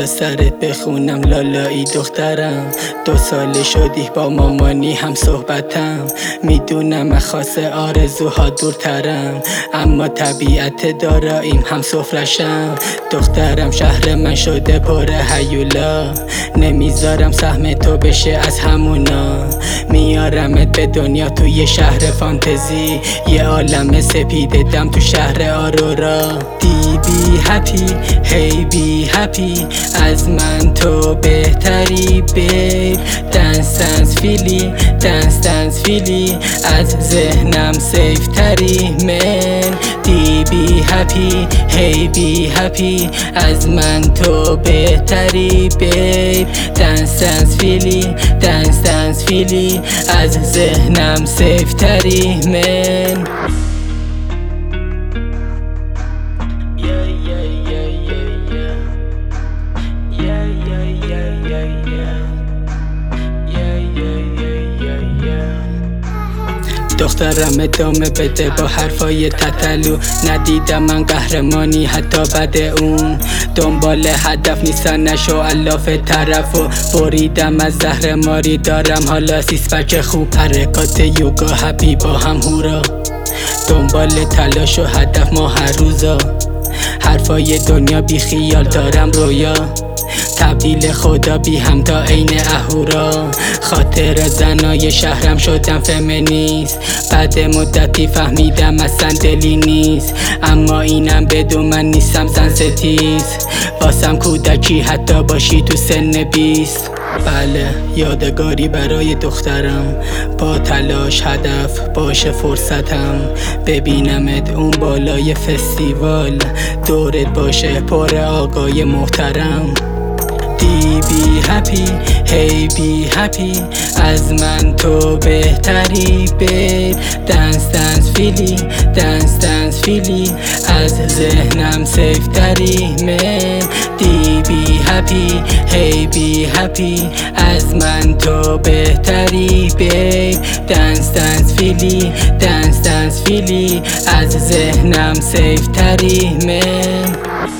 بالا سرت بخونم لالایی دخترم. 2 سال شدی با مامانی هم صحبتم. میدونم خاص آرزوها دورترم، اما طبیعت داراییم هم سفرشم. دخترم شهر من شده پر هیولا، نمیذارم سهم تو بشه از همونا. میارمت به دنیا توی شهر فانتزی، یه عالم سپیده دم تو شهر آرورا. دی هپی هی بی هپی، از من تو بهتری بیب. دنس فیلی از ذهنم سیف تری من. دی بی هپی هی بی هپی، از من تو بهتری بیب. دنس فیلی از ذهنم سیف تری من. دخترم ادامه بده با حرفای تتلو. ندیدم من قهرمانی حتی بعد اون. دنبال هدف نیستن نشو الاف طرفو. بریدم از زهر ماری، دارم حالا سیسپک خوب. حرکات یوگا هپی با هم هورا، دنبال تلاش و هدف ما هر روزا. حرفای دنیا بی خیال دارم رویا، تبدیل خدا بی هم تا عین اهورا. خاطر زنای شهرم شدم فمینیست، بعد مدتی فهمیدم اصلا دلی نیست. اما اینم بدون من نیستم زن ستیز، واسم کودکی حتی باشی تو سن 20. بله یادگاری برای دخترم، با تلاش هدف باشه فرصتم. ببینمت اون بالای فستیوال، دورت باشه پر آقای محترم. دی بی هپی هی بی هپی، از من تو بهتری بیب. دنس فیلی از ذهنم سیف تری من. دی بی هپی هی بی هپی، از من تو بهتری بیب. دنس فیلی از ذهنم سیف تری من.